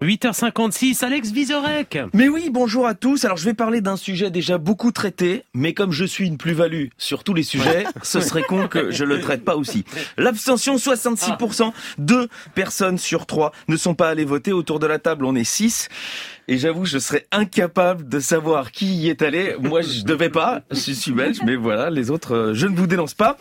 8h56, Alex Vizorek. Mais oui, bonjour à tous. Alors je vais parler d'un sujet déjà beaucoup traité, mais comme je suis une plus-value sur tous les sujets, ce serait con que je le traite pas aussi. L'abstention, 66%, 2 personnes sur 3 ne sont pas allées voter. Autour de la table, on est 6. Et j'avoue, je serais incapable de savoir qui y est allé. Moi, je devais pas. Je suis belge, mais voilà, les autres, je ne vous dénonce pas.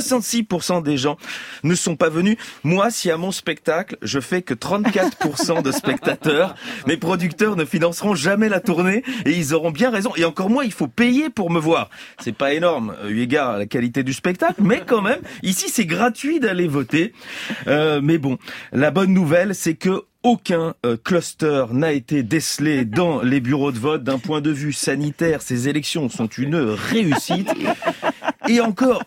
66% des gens ne sont pas venus. Moi, si à mon spectacle, je fais que 34% de spectateurs, mes producteurs ne financeront jamais la tournée et ils auront bien raison. Et encore moins, il faut payer pour me voir. C'est pas énorme, eu égard à la qualité du spectacle, mais quand même, ici, c'est gratuit d'aller voter. Mais bon, la bonne nouvelle, c'est que aucun cluster n'a été décelé dans les bureaux de vote. D'un point de vue sanitaire, ces élections sont une réussite. Et encore,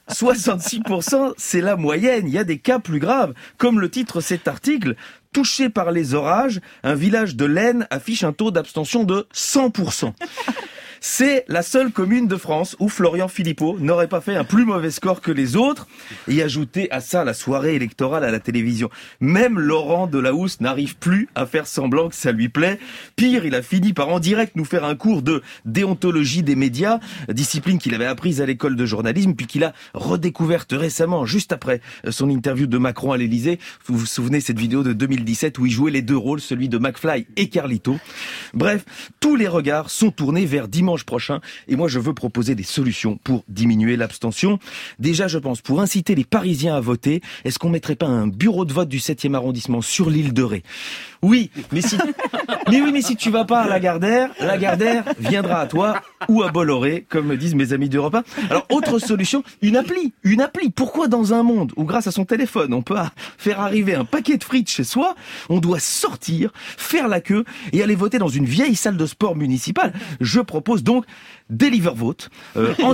66%, c'est la moyenne. Il y a des cas plus graves. Comme le titre cet article, touché par les orages, un village de l'Aisne affiche un taux d'abstention de 100%. C'est la seule commune de France où Florian Philippot n'aurait pas fait un plus mauvais score que les autres. Et ajouter à ça la soirée électorale à la télévision. Même Laurent Delahousse n'arrive plus à faire semblant que ça lui plaît. Pire, il a fini par en direct nous faire un cours de déontologie des médias, discipline qu'il avait apprise à l'école de journalisme, puis qu'il a redécouverte récemment, juste après son interview de Macron à l'Élysée. Vous vous souvenez cette vidéo de 2017 où il jouait les deux rôles, celui de McFly et Carlito. Bref, tous les regards sont tournés vers dimanche prochain, et moi je veux proposer des solutions pour diminuer l'abstention. Déjà, je pense, pour inciter les Parisiens à voter, est-ce qu'on mettrait pas un bureau de vote du 7e arrondissement sur l'île de Ré? Oui, mais si tu vas pas à Lagardère viendra à toi, ou à Bolloré, comme me disent mes amis d'Europe 1. Alors, autre solution, une appli. Pourquoi dans un monde où grâce à son téléphone, on peut faire arriver un paquet de frites chez soi, on doit sortir, faire la queue et aller voter dans une vieille salle de sport municipale? Je propose donc Deliver Vote. En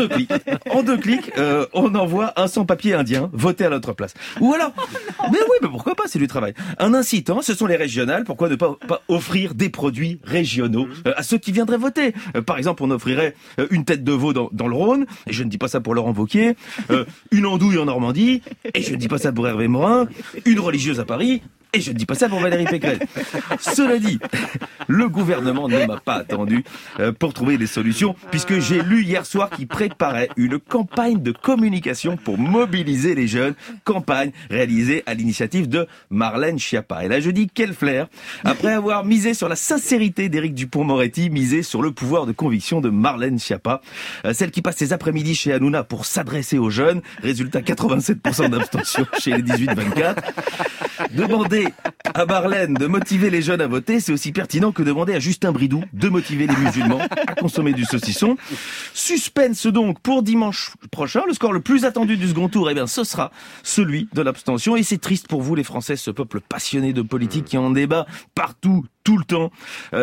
deux clics, on envoie un sans-papier indien voter à notre place. Ou alors, mais pourquoi pas, c'est du travail. Un incitant, ce sont les régionales. Pourquoi ne pas offrir des produits régionaux à ceux qui viendraient voter? Par exemple, on offrirait une tête de veau dans le Rhône, et je ne dis pas ça pour Laurent Wauquiez, une andouille en Normandie, et je ne dis pas ça pour Hervé Morin, une religieuse à Paris, et je ne dis pas ça pour Valérie Pécresse. Cela dit, le gouvernement ne m'a pas attendu pour trouver des solutions, puisque j'ai lu hier soir qu'il préparait une campagne de communication pour mobiliser les jeunes, campagne réalisée à l'initiative de Marlène Schiappa. Et là je dis quel flair, après avoir misé sur la sincérité d'Éric Dupond-Moretti, misé sur le pouvoir de conviction de Marlène Schiappa, celle qui passe ses après-midi chez Hanouna pour s'adresser aux jeunes, résultat 87% d'abstention chez les 18-24. Demander à Marlène de motiver les jeunes à voter, c'est aussi pertinent que demander à Justin Bridou de motiver les musulmans à consommer du saucisson. Suspense donc pour dimanche prochain. Le score le plus attendu du second tour, ce sera celui de l'abstention. Et c'est triste pour vous les Français, ce peuple passionné de politique qui en débat partout, tout le temps.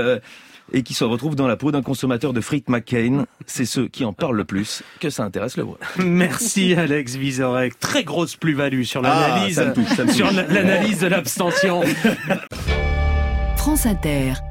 Et qui se retrouve dans la peau d'un consommateur de frites McCain. C'est ceux qui en parlent le plus que ça intéresse le voix. Merci Alex Vizorek. Très grosse plus-value sur l'analyse, ça me touche. sur l'analyse de l'abstention. France Inter.